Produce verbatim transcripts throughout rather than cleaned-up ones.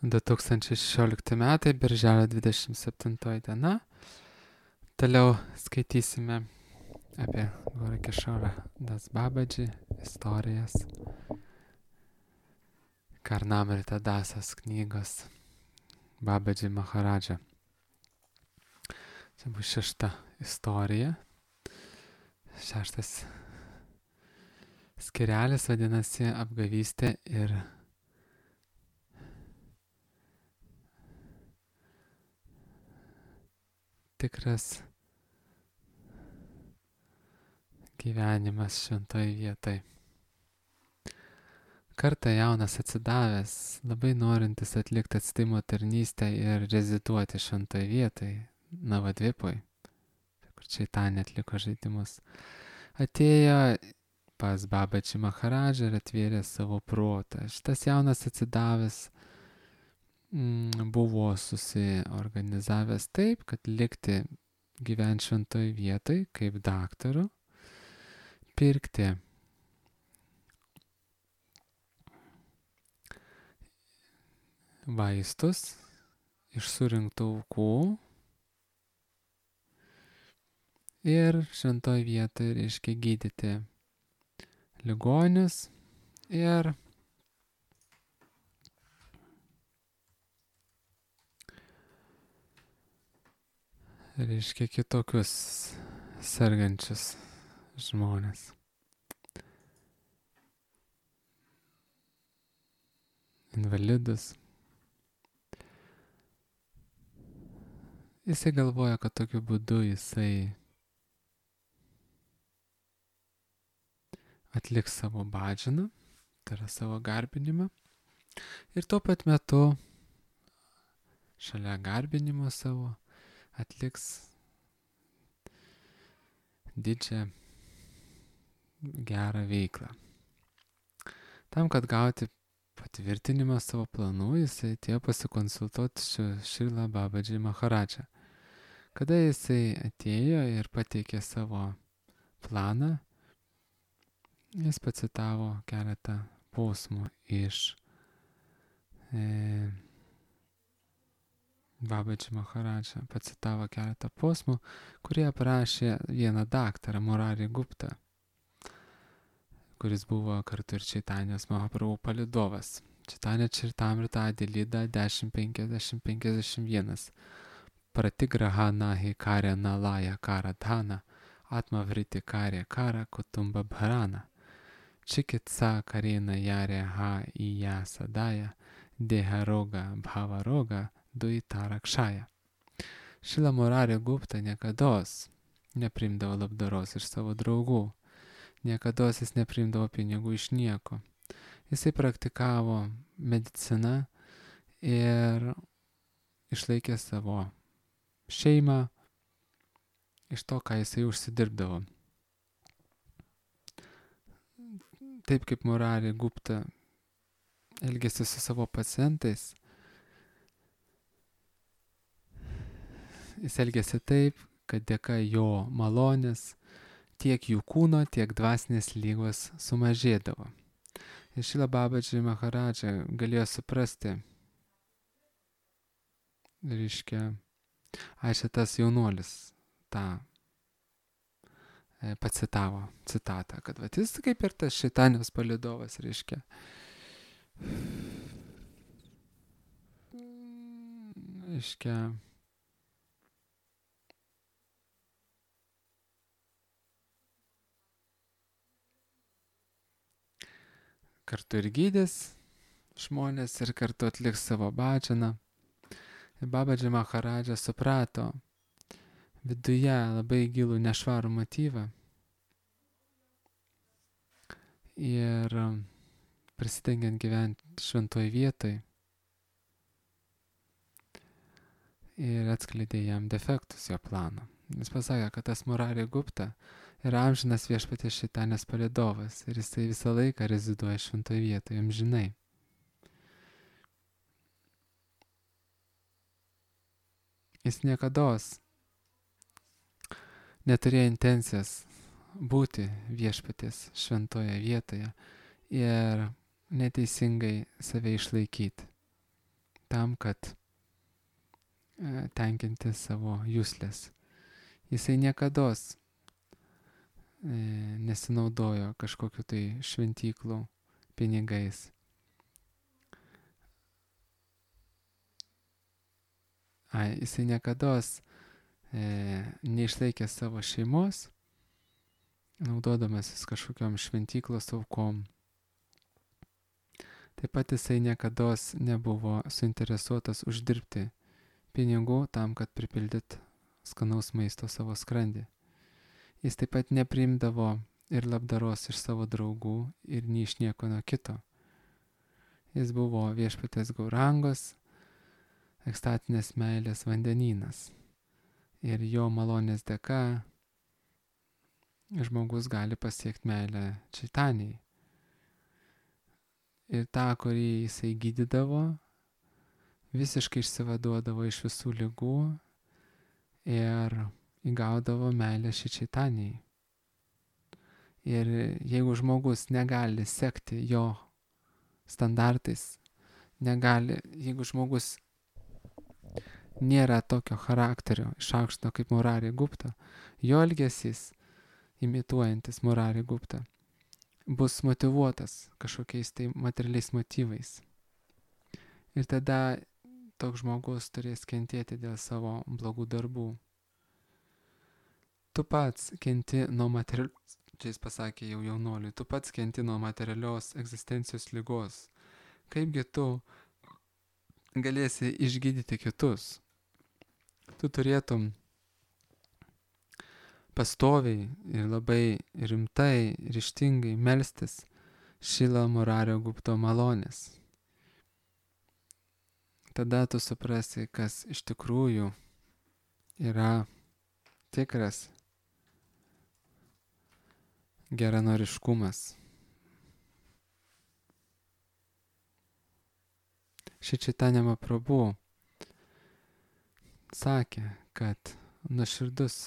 du tūkstančiai šešiolikti metai, birželio dvidešimt septintoji diena. Toliau skaitysime apie Gorakešorą Das Babadži istorijas. Karnamrita Dasas knygos Babadži Maharadža. Čia bus šešta istorija. Šeštas skirelis vadinasi apgavystė ir tikras gyvenimas šventoj vietoj. Kartą jaunas atsidavęs, labai norintis atlikti atstimo tarnystę ir reziduoti šventoj vietoj, Navadvipoj, kur Čaitanė atliko žaidimus, atėjo pas Babadži Maharadžą ir atvėrė savo protą. Šitas jaunas atsidavęs mm, buvo susiorganizavęs taip, kad likti gyventi šventoj vietoj kaip daktaru, pirkti vaistus iš surinktų aukų ir šventoj vietoj reiškia gydyti ligonius ir reiškia kitokius sergančius žmonės. Invalidus. Jisai galvoja, kad tokiu būdu jisai atliks savo badžiną, tai yra savo garbinimą. Ir tuo pat metu šalia garbinimo savo atliks didžią gerą veiklą. Tam, kad gauti patvirtinimą savo planų, jisai atėjo pasikonsultuoti su Šrila Babadži Maharadža. Kada jisai atėjo ir pateikė savo planą, jis pacitavo keletą posmų iš e, Babadži Maharadža. Pacitavo keletą posmų, kurie aprašė vieną daktarą, Murari Guptą, kuris buvo kartu ir Čaitanijos Mahaprabhu palydovas. Čaitanija Čaritamrita Adilida dešimt penkiasdešimt penkiasdešimt vienas. Pratigraha nahi karya nalaya karadhana, atma vriti karya kara kutumba bharana. Čikitsa karena yare ha iya sadaya, deha roga bhava roga duita rakšaja. Šrila Murari Gupta niekados neprimdavo labdaros iš savo draugų. Niekados jis neprimdavo pinigų iš nieko. Jisai praktikavo mediciną ir išlaikė savo šeimą iš to, ką jisai užsidirbdavo. Taip kaip Murari Gupta elgėsi su savo pacientais, jis elgėsi taip, kad dėka jo malonės tiek jų kūno, tiek dvasinės lygos sumažėdavo. Ir Šrila Babadži Maharadža galėjo suprasti, reiškia, ai šitas jaunuolis tą e, pacitavo citatą, kad vat jis kaip ir tas Čaitanijos palydovas, reiškia, reiškia, kartu ir gydys žmonės ir kartu atliks savo badžiną. Ir Babadži Maharadža suprato viduje labai gilų nešvarų motyvą ir prisidengiant gyventi šventoj vietoj ir atskleidė jam defektus jo plano. Jis pasakė, kad tas Murari Gupta yra amžinas viešpaties Čaitanijos palydovas ir jisai visą laiką reziduoja šventoj vietoj, amžinai. Jis niekados neturėjo intencijas būti viešpaties šventoje vietoje ir neteisingai save išlaikyti. tam, kad e, tenkinti savo juslės. Jisai niekados e, nesinaudojo kažkokiu tai šventyklų pinigais. A, jisai niekados e, neišlaikė savo šeimos, naudodamasis kažkokiam šventyklos aukom. Taip pat jisai niekados nebuvo suinteresuotas uždirbti pinigų tam, kad pripildyt skanaus maisto savo skrandį. Jis taip pat nepriimdavo ir labdaros iš savo draugų ir nei iš nieko nuo kito. Jis buvo viešpatės Gaurangos, ekstatinės meilės vandenynas. Ir jo malonės dėka žmogus gali pasiekti meilę Čaitanijai. Ir tą, kurį jisai gydydavo, visiškai išsivaduodavo iš visų ligų ir įgaudavo meilę šį Čaitanijai. Ir jeigu žmogus negali sekti jo standartais, negali, jeigu žmogus nėra tokio charakterio išaukštino kaip Murari Gupta, jo elgesys, imituojantis Murari Gupta, bus motyvuotas kažkokiais tai materialiais motyvais. Ir tada toks žmogus turės kentėti dėl savo blogų darbų. Tu pats kenti nuo materialios, čia jis pasakė jau jaunoliui, tu pats kenti nuo materialios egzistencijos ligos. Kaipgi tu galėsi išgydyti kitus? Tu turėtum pastoviai ir labai rimtai, ryžtingai melstis Šila Murario Gupto malonės. Tada tu suprasi, kas iš tikrųjų yra tikras geranoriškumas. Šri Chaitanya Mahaprabhu sakė, kad nuoširdus,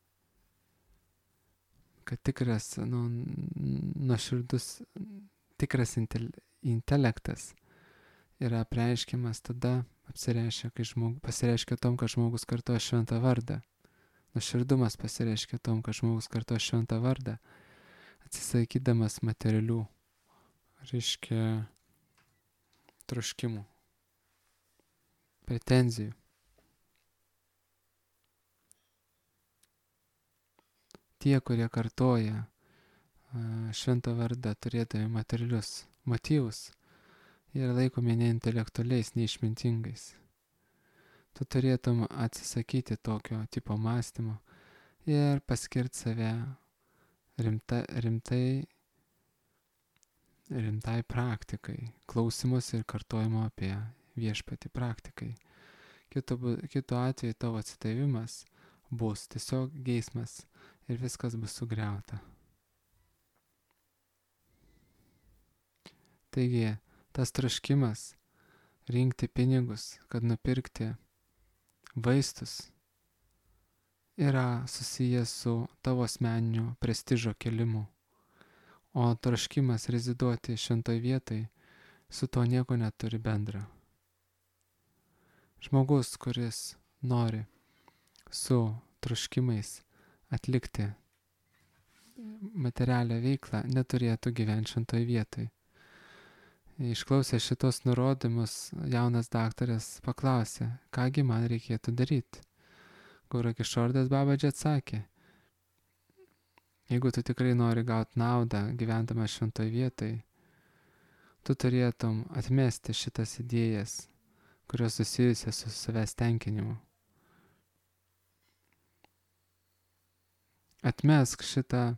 kad tikras, nu, nuoširdus, tikras intel, intelektas yra apreiškiamas tada, apsireiškia, kai žmogus, pasireiškia tom, kad žmogus kartoja šventą vardą. Nuoširdumas pasireiškia tom, kad žmogus kartoja šventą vardą, atsisakydamas materialių, reiškia, troškimų, pretenzijų. Tie, kurie kartoja šventą vardą turėdami materialius motyvus, jie yra laikomi neintelektualiais, neišmintingais. Tu turėtum atsisakyti tokio tipo mąstymo ir paskirti save rimta, rimtai, rimtai praktikai, klausimus ir kartojimo apie viešpatį praktikai. Kitu, kitu atveju tavo atsidavimas bus tiesiog geismas ir viskas bus sugriauta. Taigi, tas troškimas rinkti pinigus, kad nupirkti vaistus, yra susijęs su tavo asmeniniu prestižo kelimu, o troškimas reziduoti šventoj vietai su to nieko neturi bendra. Žmogus, kuris nori su troškimais atlikti materialią veiklą, neturėtų gyventi šventoj vietoj. Išklausę šitos nurodymus, jaunas daktaras paklausė, kągi man reikėtų daryti. Gaura Kišordas Babadži atsakė, jeigu tu tikrai nori gauti naudą gyvendama šventoj vietoj, tu turėtum atmesti šitas idėjas, kurios susijusios su savęs tenkinimu. Atmesk šitą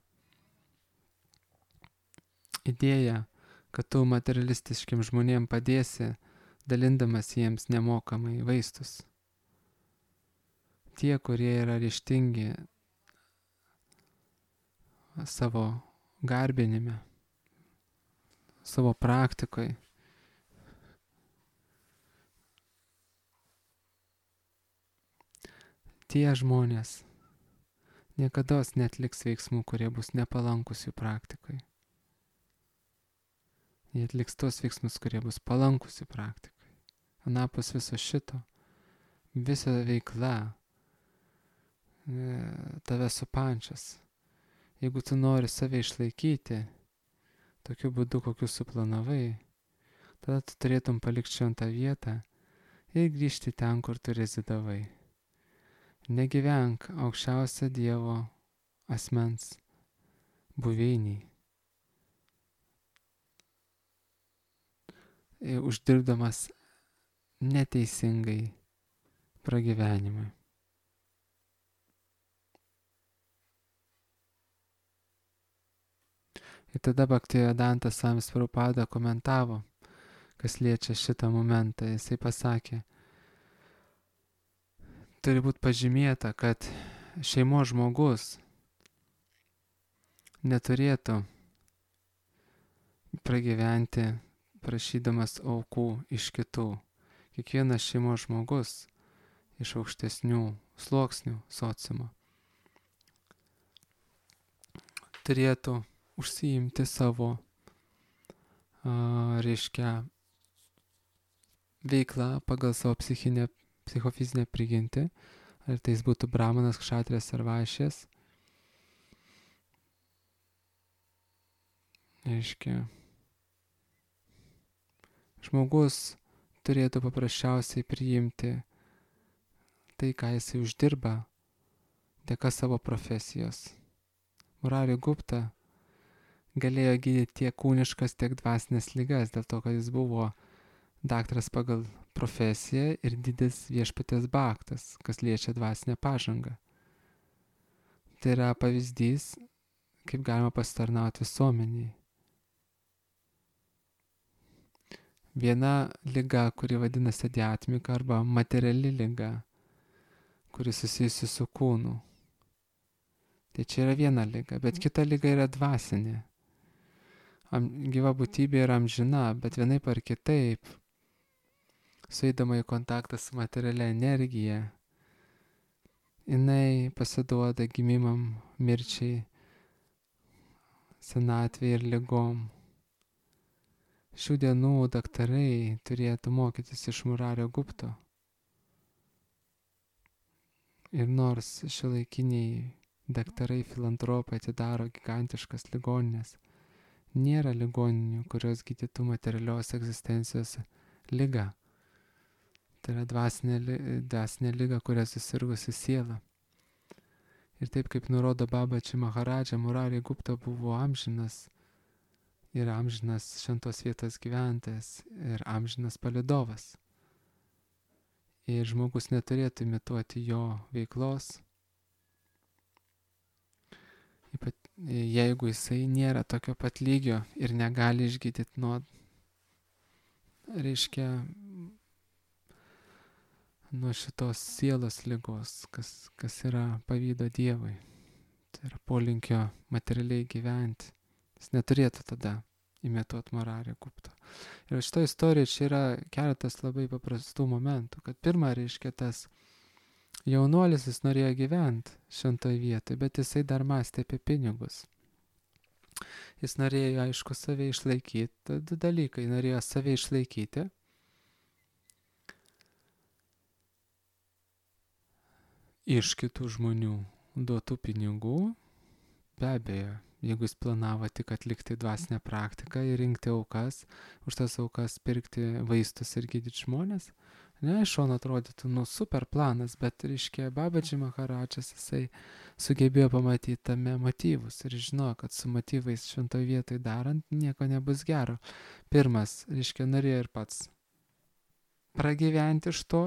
idėją, kad tu materialistiškiam žmonėm padėsi, dalindamas jiems nemokamai vaistus. Tie, kurie yra ryžtingi savo garbinime, savo praktikoje, tie žmonės niekados neatliks veiksmų, kurie bus nepalankus jų praktikai. Jie atliks tos veiksmus, kurie bus palankus jų praktikai. anapus viso šito, visa veikla tave supančias. Jeigu tu nori save išlaikyti tokiu būdu, kokiu suplanavai, tada tu turėtum palikti šventą vietą ir grįžti ten, kur tu rezidavai. Negyvenk aukščiausio Dievo asmens buveiniai, uždirbdamas neteisingai pragyvenimui. Ir tada Bhaktivedantas Svamis Prabhupada komentavo, kas liečia šitą momentą. Jisai pasakė, turi būti pažymėta, kad šeimos žmogus neturėtų pragyventi prašydamas aukų iš kitų. Kiekvienas šeimos žmogus iš aukštesnių sluoksnių sociumo turėtų užsiimti savo, a, reiškia, veiklą pagal savo psichinę, psichofizinę prigimtį, ar tai jis būtų brahmanas, kšatrijas ar vašės. Reiškia, žmogus turėtų paprasčiausiai priimti tai, ką jisai uždirba dėka savo profesijos. Murari Gupta galėjo gydyti tiek kūniškas, tiek dvasinės ligas, dėl to, kad jis buvo daktaras pagal profesiją ir didis viešpaties bhaktas, kas liečia dvasinę pažangą. Tai yra pavyzdys, kaip galima pasitarnauti visuomeniai. Viena liga, kuri vadinasi adiatmika arba materiali liga, kuri susijusi su kūnu. Tai čia yra viena liga, bet kita liga yra dvasinė. Am, gyva būtybė yra amžina, bet vienaip ar kitaip, sueidama į kontaktą su materialia energija, jinai pasiduoda gimimam, mirčiai, senatvei ir ligom. Šių dienų daktarai turėtų mokytis iš Murario Gupto. Ir nors šiuolaikiniai daktarai, filantropai atidaro gigantiškas ligoninės, nėra ligoninių, kurios gydytų materialios egzistencijos ligą. Tai yra dvasinė, dvasinė liga, kuria susirgusi siela. Ir taip kaip nurodo Babaji Maharadža, Murari Gupta buvo amžinas ir amžinas šventos vietos gyventojas ir amžinas palydovas. Ir žmogus neturėtų imituoti jo veiklos, ypat, jeigu jisai nėra tokio pat lygio ir negali išgydyti nuo, reiškia, nuo šitos sielos ligos, kas, kas yra pavydo Dievui. Tai yra polinkio materialiai gyventi. Jis neturėtų tada imituoti Murari Gupto. Ir šito istorijoje čia yra keletas labai paprastų momentų, kad pirma, reiškia, tas jaunuolis, jis norėjo gyventi šventoj vietoj, bet jisai dar mąstė apie pinigus. Jis norėjo, aišku, save išlaikyti, du dalykai, norėjo save išlaikyti iš kitų žmonių duotų pinigų, be abejo, jeigu jis planavo tik atlikti dvasinę praktiką ir rinkti aukas, už tas aukas pirkti vaistus ir gydyti žmonės, ne, iš šono atrodytų, nu, super planas, bet, reiškia, Babaji Maharadžas, jisai sugebėjo pamatyti tame motyvus ir žinojo, kad su motyvais šventoj vietoj darant nieko nebus gero. Pirmas, reiškia, norėjo ir pats pragyventi iš to,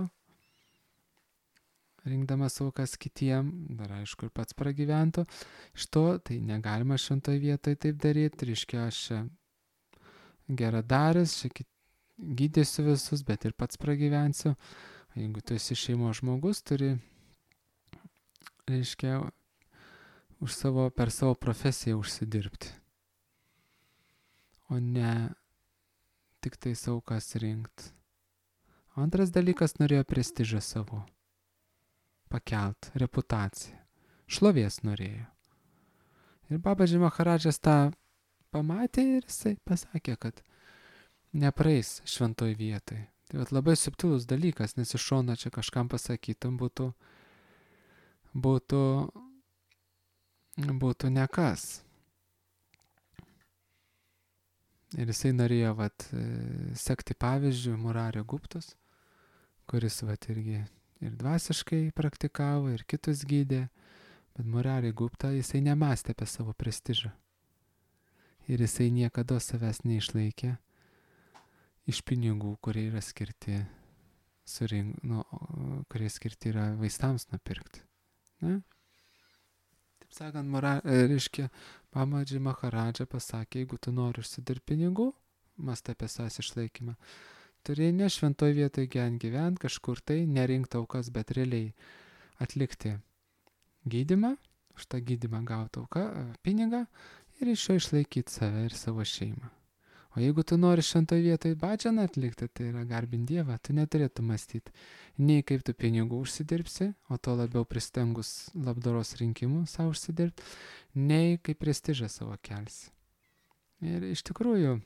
rinkdamas aukas kitiem, dar aišku, ir pats pragyventų iš to, tai negalima šventoj vietoj taip daryti, reiškia, aš čia geradaris, čia kit gydysiu visus, bet ir pats pragyvensiu. Jeigu tu esi šeimos žmogus, turi, reiškia, už savo, per savo profesiją užsidirbti, o ne tik tai aukas rinkti. Antras dalykas, norėjo prestižą savo pakelt, reputaciją, šlovės norėjo. Ir Babaji Maharadžas tą pamatė ir jisai pasakė, kad nepraeis šventoj vietoj, Tai vat labai subtilus dalykas, nes iš šono čia kažkam pasakytum būtų, būtų, būtų nekas. Ir jisai norėjo vat, sekti pavyzdžių Murario Guptos, kuris vat irgi ir dvasiškai praktikavo, ir kitus gydė, bet Murario Gupta jisai nemastė apie savo prestižą. Ir jisai niekada savęs neišlaikė iš pinigų, kurie yra skirti, surink, nu, kurie skirti yra vaistams nupirkti. Ne? Taip sakant, mora, reiškia, Babaji Maharadža pasakė, jeigu tu nori užsidirbti pinigų, mąstai apie savęs išlaikymą, turi ne šventoj vietoje gyvent gyvent, kažkur tai nerinkti aukas, bet realiai atlikti gydymą, už tą gydymą gauti auką, pinigą ir iš jo išlaikyti save ir savo šeimą. O jeigu tu nori šventoj vietoje badžianą atlikti, tai yra garbinti Dievą, tu neturėtų mąstyti nei kaip tu pinigų užsidirbsi, o to labiau pristengus labdaros rinkimų savo užsidirbti, nei kaip prestižą savo kelsi. Ir iš tikrųjų,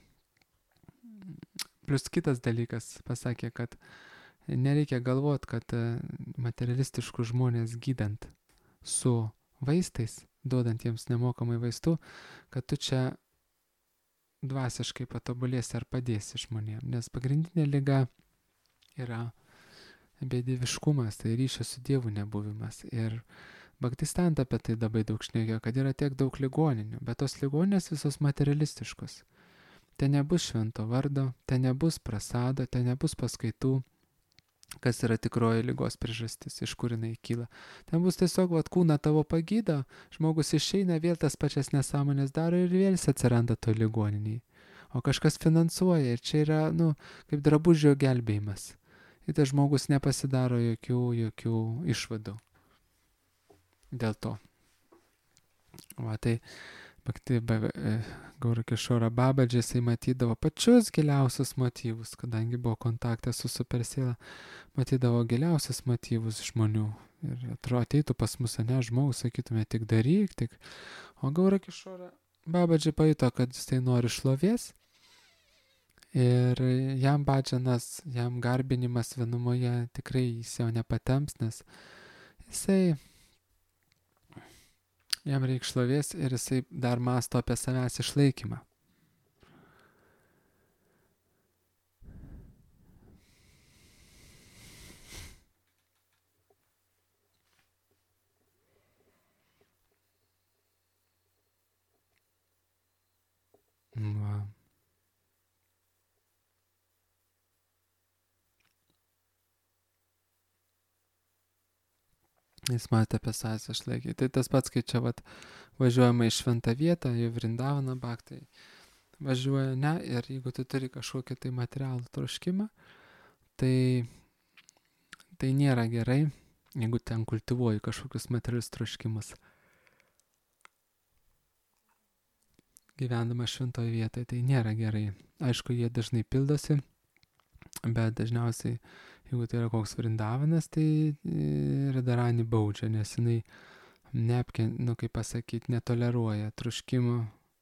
plus kitas dalykas pasakė, kad nereikia galvoti, kad materialistiškų žmonės gydant su vaistais, duodant jiems nemokamai vaistų, kad tu čia dvasiškai patobulėsi ar padėsi žmonėms. Nes pagrindinė liga yra bedieviškumas, tai ryšio su Dievu nebuvimas. Ir Bhaktisiddhanta apie tai labai daug šnekėjo, kad yra tiek daug ligoninių, bet tos ligoninės visos materialistiškos. Ten nebus švento vardo, ten nebus prasado, ten nebus paskaitų, kas yra tikroji ligos priežastis, iš kur jinai kyla. Ten bus tiesiog vat, kūną tavo pagydo, žmogus išeina, vėl tas pačias nesąmonės daro ir vėl jis atsiranda to ligoniniai. O kažkas finansuoja ir čia yra, nu, kaip drabužio gelbėjimas. Ir tas žmogus nepasidaro jokių, jokių išvadų. Dėl to. Va, tai Bhakti Gaurakishora Babaji jisai matydavo pačius giliausius motyvus, kadangi buvo kontaktas su supersiela, matydavo giliausius motyvus žmonių. Ir atrodo, ateitų pas mus, ne, žmogus, sakytume, tik daryk, tik. O Gaurakishora Babaji pajuto, kad jisai nori šlovės. Ir jam badžianas, jam garbinimas vienumoje tikrai jis jau nepatemps, nes jisai jam reikia šlovės ir jisai dar mąsto apie savęs išlaikymą. Va. Jis matė apie savęs išlaikyti. Tai tas pats, kai čia vat, važiuojama į šventą vietą, į Vrindavaną Bhaktai, važiuoja, ne, ir jeigu tu turi kažkokį tai materialų troškimą, tai, tai nėra gerai, jeigu ten kultivuoji kažkokius materialius troškimus. Gyvendamas šventoje vietoje, tai nėra gerai. Aišku, jie dažnai pildosi, bet dažniausiai, jeigu tai yra koks Vrindavanas, tai Radharani baudžia, nes jinai neapken, nu kaip pasakyti, netoleruoja troškimų,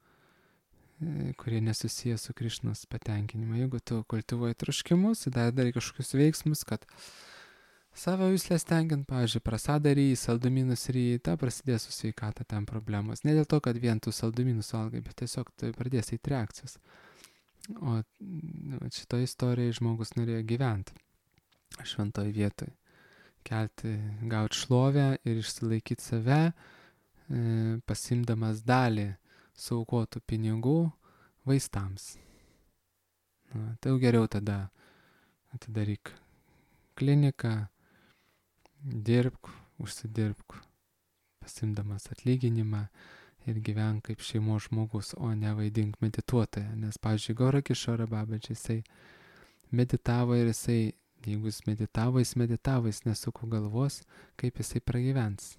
kurie nesusiję su Krišnos patenkinimu. Jeigu tu kultivuoji troškimus, dar darai kažkokius veiksmus, kad savo jūslės tenkint, pavyzdžiui, prasadą ryjį, saldumynus ryjį, ta prasidės su sveikata ten problemos. Ne dėl to, kad vien tu saldumynus valgai, bet tiesiog tai pradės eiti reakcijos. O šitoje istorijoje žmogus norėjo gyventi šventoje vietoje, kelti, gauti šlovę ir išsilaikyti save, pasimdamas dalį suaukotų pinigų vaistams. Na, tai jau geriau tada atidaryk kliniką, dirbk, užsidirbk, pasimdamas atlyginimą ir gyvenk kaip šeimos žmogus, o ne vaidink medituotoją. Nes, pavyzdžiui, Gaurakishora Babaji, jisai meditavo ir jisai, jeigu jis meditavo, jis meditavo, jis nesuko galvos, kaip jisai pragyvens.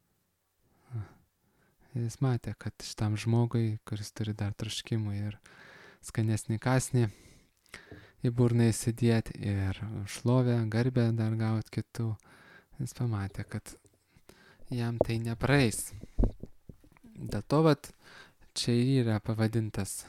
Jis matė, kad šitam žmogui, kuris turi dar troškimų ir skanesnį kasnį į burną įsidėti ir šlovę, garbę dar gauti kitų, jis pamatė, kad jam tai nepraeis. Dėl to, vat, čia yra pavadintas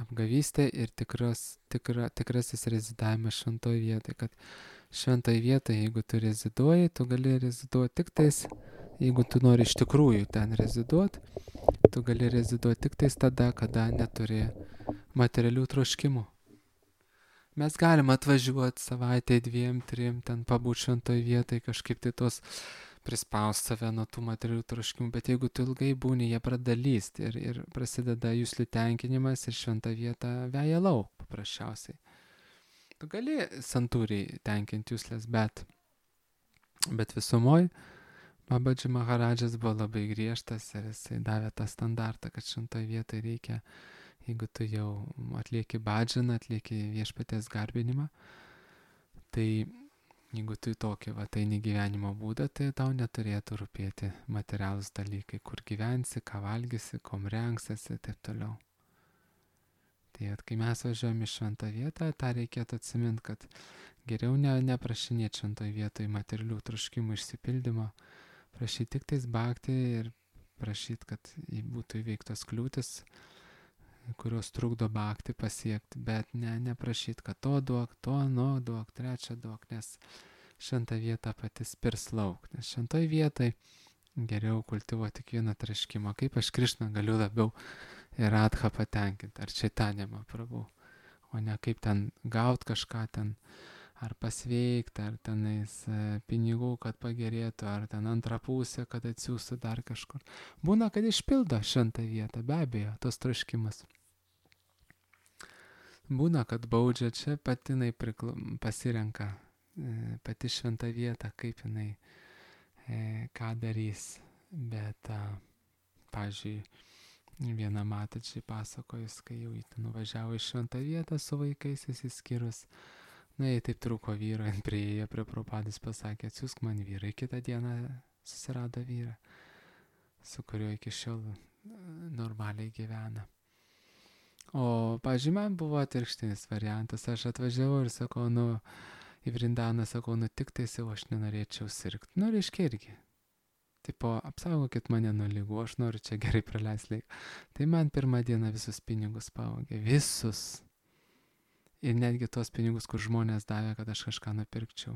apgavystė ir tikras, tikra, tikrasis rezidavimas šventoj vietoj, kad šventoj vietoj, jeigu tu reziduoji, tu gali reziduoti tik tais, jeigu tu nori iš tikrųjų ten reziduoti, tu gali reziduoti tik tais tada, kada neturi materialių troškimų. Mes galim atvažiuoti savaitę, dviem, trim, ten pabūti šventoj vietoj, kažkaip tai tos prispaust save nuo tų materialių troškimų, bet jeigu tu ilgai būni, jie pradeda lysti ir, ir prasideda juslių tenkinimas ir šventą vietą veja lauk paprasčiausiai. Tu gali santūriai tenkinti juslės, bet, bet visumoj Babadži Maharadžas buvo labai griežtas ir jisai davė tą standartą, kad šventoj vietoj reikia, jeigu tu jau atlieki badžiną, atlieki viešpaties garbinimą, tai jeigu tu tokį va eini gyvenimo būdą, tai tau neturėtų rūpėti materialūs dalykai, kur gyvensi, ką valgysi, kom rengsiesi ir taip toliau. Tai at, kai mes važiuojame į šventą vietą, tą reikėtų atsiminti, kad geriau ne, neprašinėti šventoj vietoj materialių troškimų išsipildymo, prašyti tik tais bhakti ir prašyti, kad būtų įveiktos kliūtis, kurios trukdo bhakti pasiekti, bet ne, neprašyti, kad to duok, to, nu duok, trečią duok, nes šventą vietą pati spirs lauk, nes šventoj vietai geriau kultivuoti tik vieną traškimą, kaip aš Krišną galiu labiau ir Radhą patenkinti, ar Čaitanją Mahaprabhu, o ne kaip ten gaut kažką ten, ar pasveikti, ar tenais pinigų, kad pagerėtų, ar ten antrą pusę, kad atsiųstų dar kažkur. Būna, kad išpildo šventą vietą, be abejo, tos troškimas. Būna, kad baudžia, čia pati jinai prikla... pasirenka e, pati šventą vietą, kaip jinai, e, ką darys. Bet, a, pavyzdžiui, viena matačiai pasakojus, kai jau nuvažiavo į šventą vietą su vaikais įsiskyrus, na, jei taip trūko vyro, prieėjo prie Prabhupados, pasakė, atsiųsk man vyrą. Kitą dieną susirado vyrą, su kuriuo iki šiol normaliai gyvena. O, pavyzdžiui, man buvo atvirkštinis variantas. Aš atvažiavau ir sakau, nu, į Vrindaną, sakau, nu, tik tais jau aš nenorėčiau sirgti. Nu, reiškia irgi. Tipo, apsaugokit mane nuo ligų, aš noriu čia gerai praleisti laiką. Tai man pirmą dieną visus pinigus pavogė. Visus. Ir netgi tuos pinigus, kur žmonės davė, kad aš kažką nupirkčiau.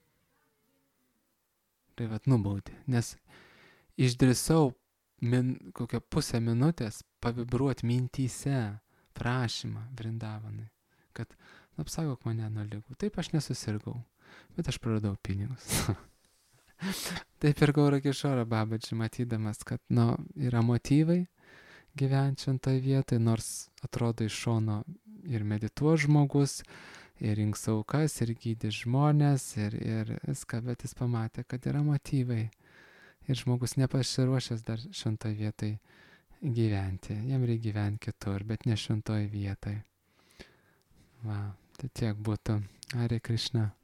Tai vat nubaudė. Nes išdrįsau min, kokią pusę minutės pavibruoti mintyse prašymą Vrindavanui, kad nu, apsaugok mane nuo ligų. Taip aš nesusirgau, bet aš praradau pinigus. Taip ir Gaura Kišora Babadži, matydamas, kad nu, yra motyvai gyventi šventoj vietoj, nors atrodo iš šono ir medituos žmogus, ir rinks aukas, ir gydys žmonės, ir, ir viską, bet jis pamatė, kad yra motyvai. Ir žmogus nepasiruošęs dar šventoj vietoj gyventi. Jam reikia gyventi kitur, bet ne šventoj vietoj. Va, tai tiek būtų. Hare Krishna.